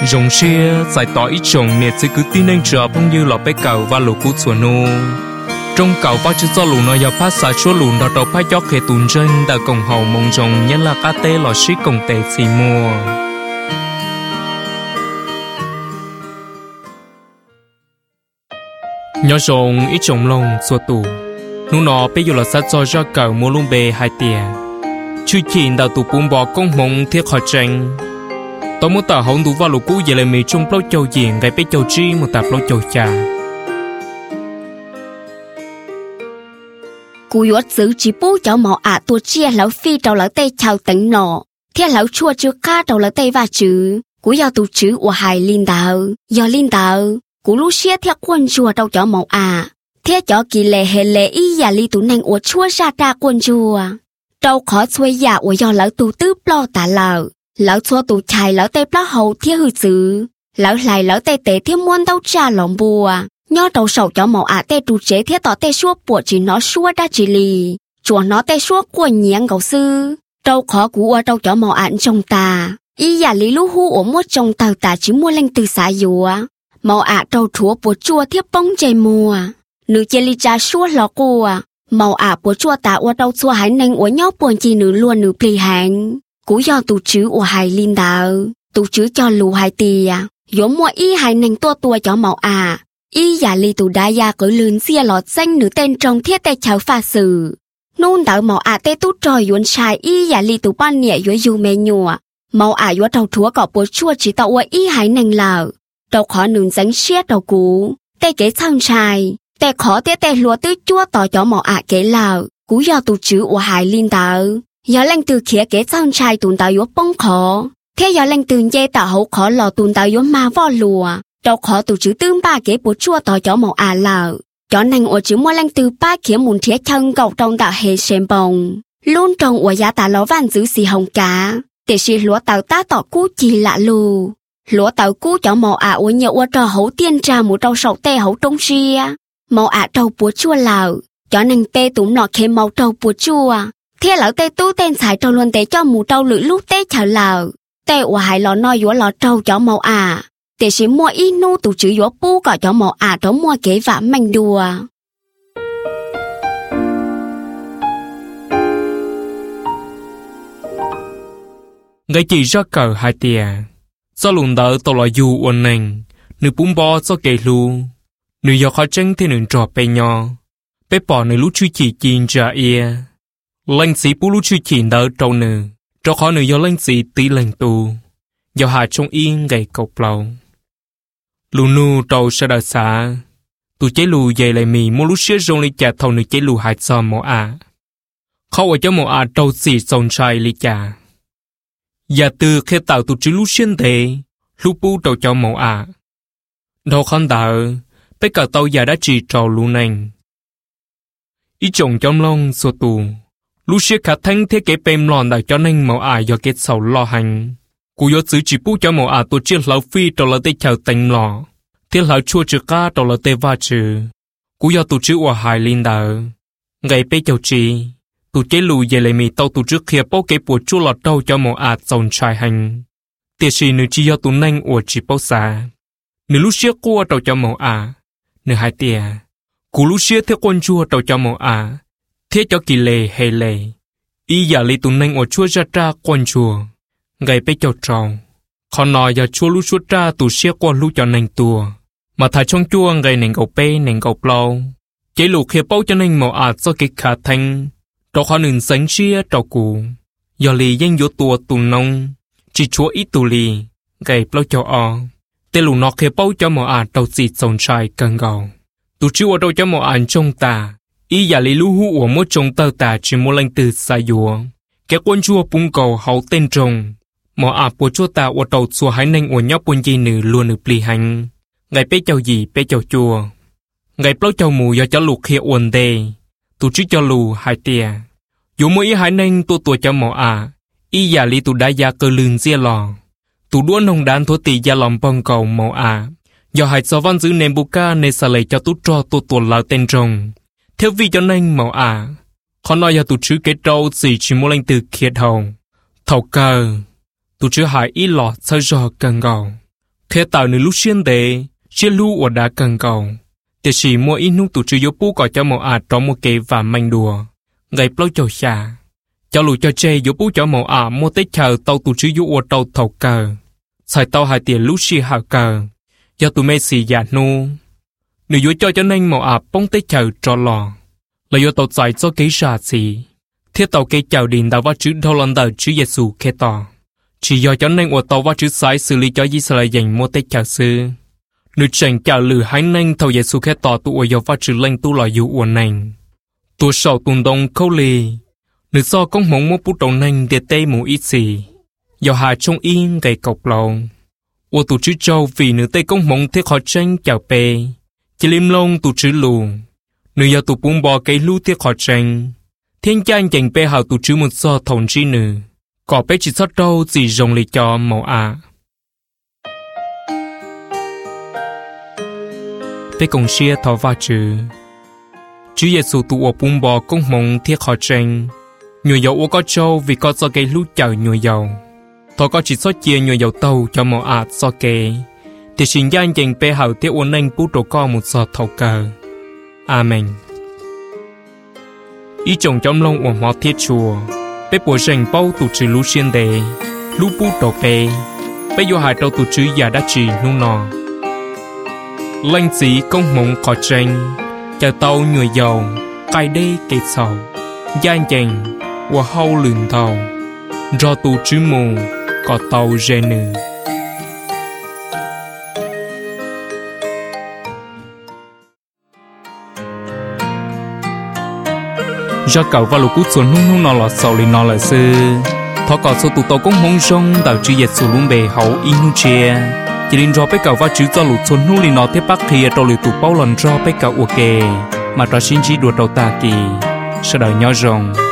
Rồng xia giải tỏa ít trồng nè sẽ cứ tin anh chờ phong như lọ bé cầu và lũ cú chuột nô. Trong cầu bao chữ do lũ nó giờ phát xả chúa lũ đào đầu phát gió khề tùn trên đã cổng hậu mong rồng nhớ là cá tê lọ xí cổng tê xì mùa. Nhớ rồng ít trồng lông xua tù. Nụ nó bây giờ là sát cho ra cầu mua lung bề hai tiền. Chú chín đào tù bún bò công mong thiết khỏi tranh. Tôi muốn tờ hỗn đủ vào lũ cũ về lại mì chung bao châu diện gây bé châu chi một tập bao châu trà. Cú yuất giữ chỉ bố cháu mỏ tua chia lão phi đầu lão tây chào tỉnh nọ. Thế lão chua chưa ca đầu lão tây và chữ. Cú do tụ chữ của hài linh đạo. Do linh đạo, cú lũ xia theo quân chùa đầu cháu mỏ Thế cháu kỳ lệ hệ lệ y giả li tụ nành của chua ra ra quân chùa. Đâu khó xuôi giả của do lão tụ tứ lo tả lão. Lão chua tụ chài lão tây bó hầu thiết hư chữ. Lão lại lão tây tế thiết muôn đâu trả lòng bùa. Nhớ đầu sầu cho màu tê tụ chế thiết tỏ tê xua bộ chỉ nó xua đa chỉ lì. Chùa nó tê xua của nhãn gấu sư. Đâu khó cú ở đâu cho màu trong ta. Ý giả lý lũ hú ở mốt trong tàu ta chỉ mua lên từ xã dùa. Màu đâu chúa bộ chua thiết bóng chê mùa. Nữ chê lý cha xua lọ cua. Màu bộ chua ta ở đâu xua hải nênh ở nhó buồn chi nữ luôn nữ plì hạng. Cú do tụ chữ ở hải linh đạo. Tụ chữ cho lù hải tìa. Dỗ mua ý hải nênh tua cho màu ý giả li tụ đá ya cỡ lươn xia lọt xanh nữ tên trong thiết tê cháu pha sử. Nôn đảo màu tê tút tròi yuan xài ý giả li tụ ban nhẹ yuan yu mê nhùa. Màu yuan đầu thúa cỏ bố chua chỉ tạo ý hải nành lào. Đầu khó nương dánh xiết đầu cú. Tê kế sang xài. Tê khó tê lúa tứ chua tỏ cho màu kế lào. Cú do tụ chữ của hải linh đảo. Gió lanh từ khía kế sang xài tùn tạo yuan bông khó. Thế gió lanh từ dê tạo hậu khó lò tùn tạo yuan ma vo lùa. Đâu khó tụ chữ tương ba kế bố chua tỏ cho màu lào. Cho nành ở chữ mua lanh từ ba khía mùn thiết chân gọc trong tạo hệ xem bồng. Luôn trong ở giá tả ló vàn giữ xì hồng cá. Để xì lúa tàu ta tỏ cú chi lạ lù. Lúa tàu cú cho màu ở nhiều ở trò hấu tiên trà một trâu sầu tê hấu trông xia. Màu trâu bố chua lào. Cho nành tê tụm nọ khế màu trâu bố chua. Thế lão tê tú tên xài trâu luôn tê cho mù trâu lự lúc tê chào lào. Tê ở hải lò nói dũa lò trâu cho màu để chỉ mua ít nô tụ chữ gió bố cả cho mỏ đó mua kế vả manh đùa. Ngay chỉ ra cờ hai tia. Do lùn đỡ tàu là dù ổn nành. Nữ bún bò do kề lù. Nữ do khó tranh thì nữ trò bê nhỏ. Bê bỏ nữ lúc chú chỉ chín trả ia. Lanh sĩ bú lúc chú chỉ đỡ trâu nữ. Trò khó nữ do lanh sĩ tí lành tù. Do hạ trong yên gầy cọc lâu. Lù nụ trâu sẽ đợi xa. Tụ chế lù dày lại mì mô lúc xế rong lý chà thầu nữ chế lù hại cho mô Khó ở cho mô trâu xì xong trai lý chà. Và từ khi tạo tụ chứ lúc xuyên thế, lúc bú trâu cho mô Đâu khăn đỡ, tất cả tàu già đã trì trâu lù nành. Ý chồng trong lòng xô tù. Lúc xế khá thanh thế kế bèm lòn đợi cho nành mô do kết sầu lo hành. Cú yếu giữ chỉ bú cho màu tổ chức lão phi trò là tê chào tành lò. Thế lão chua trừ ca trò là tê va trừ. Cú yếu tổ chức của hải linh đỡ. Ngày bê chào trì. Tổ chế lù dễ lại mì tàu tổ chức khía bó kế bùa chua lọt trâu cho màu dòng trai hành. Tiệt sĩ nữ chi yếu tổ nanh của chỉ bó xa. Nữ lúc xế cua trâu cho màu Nữ hai tìa. Cú lúc xế thế quân chua trâu cho màu Thế cho kỳ lệ hay lệ. Ý giả lý tổ nanh của chua ra ra quân chua. Ngày bê chào trâu. Còn nói giờ chua lúc suốt ra tụ xế qua lúc cho nành tùa. Mà thả trong chua ngày nành gầu bê nành gầu lâu. Chế lục khía báu cho nành màu do kịch khả thanh. Đó khó nừng sánh xế trâu cũ. Giờ lì danh vô tùa tù nông. Chỉ chúa ít tù lì. Ngày bao cho Tê lục nó khía báu cho màu trâu xịt sống trai cần gầu. Tụ chú ở đâu cho màu trong ta. Ý giả lý lưu hữu ở mốt trong tờ ta chỉ mô lanh từ xa dùa. Cái quân chua bung cầu hậu tên trông. Mỏ bố chua ta ở đầu xua hãy nênh ở nhóc quân dây nữ luôn nữ plì hành. Ngày bế chào gì bế chào chua. Ngày bao chào mù do cho lục khía ổn đề. Tụ chứ cho lù hai tìa. Dù mỗi ý hãy nênh tụ cho mỏ ý giả lý tụ đá gia cơ lương dìa lò. Tụ đua nông đán thua tì gia lòng bông cầu mỏ do hãy so văn giữ nền bù ca nê xà lệ cho tụ cho tụ lão tên trông. Theo vì cho nênh mỏ khó nói giờ tụ chứ kết trâu gì chỉ mua lanh từ khiết hồng. Thầu cờ. Tụ chứ hãy ý lọt sơ rò cần gầu. khi tàu nữ lúc xuyên đề chia lu ở đá cần cầu thì chỉ mua ít nung tụ chữ yếu bố có cho màu trong một cái và manh đùa ngày bao châu xà cho lù cho chê yếu bố cho màu mua tết chờ tàu tụ chữ yếu ở tàu thầu cờ xài tàu hai tiền lúc xì hạ cờ do tụ mê xì giả nu nữ yếu cho nên màu bông tết chờ cho lò là yếu tàu giải cho cái giả gì thiết tàu cái chào đình đã vào chữ đâu lần đầu chữ Giêsu khe tỏ chỉ do cho nên ở tàu vào chữ sai xử lý cho Israel dành mua tết chào sư nữ chẳng chào lử hai nên thầu Giêsu khe tỏ tụ ở vào chữ lên tu là yếu uẩn nành tụ sầu tuần đông câu lì nữ do công mong mua bút đầu nành để tây mù ít gì do hà trong yên gầy cọc lâu ở tụ chữ châu vì nữ tây công mong thiết họ tranh chào bề chỉ lim lông tụ chữ lù nữ do tụ bún bò cái lú thiết họ tranh thiên cha dành bề hào tụ chữ một so thòng chi nữ có bề chỉ sót đâu chỉ rồng lì cho màu bề công xia thọ va chữ Chúa Giêsu tụ ở bún bò công mong thiết họ tranh nhồi dầu có châu vì có do cái lú chào nhồi dầu thọ có chỉ sót chia nhồi dầu tàu cho màu so kê thì xin gian dành bề hào thiết ôn anh bút đồ co một so thầu cờ Amen. Ý chồng trong lông của họ thiết chùa bế bộ rành bao tụ trừ lũ xuyên đề lũ bút đầu bê bế dô hài đầu tụ trừ giả đá trì nụ nọ lanh dĩ công mộng khó tranh chờ tàu người giàu cài đê kê sầu gian dành và hâu lường thầu do tụ trừ mù có tàu rê nữ do cậu và lục cút xuống nung nọ lọt sầu lên nọ là sư thọ cọ số tụ tàu cũng mong rong đào chữ dệt xuống luôn bề hậu inu chia chỉ nên cho bé cậu và chữ cho lục xuống nung lên nọ tiếp bắc thì đầu lưỡi tụ bao lần cho bé cậu ok mà cho xin chỉ đuổi đầu ta kỳ sau đời nhỏ rong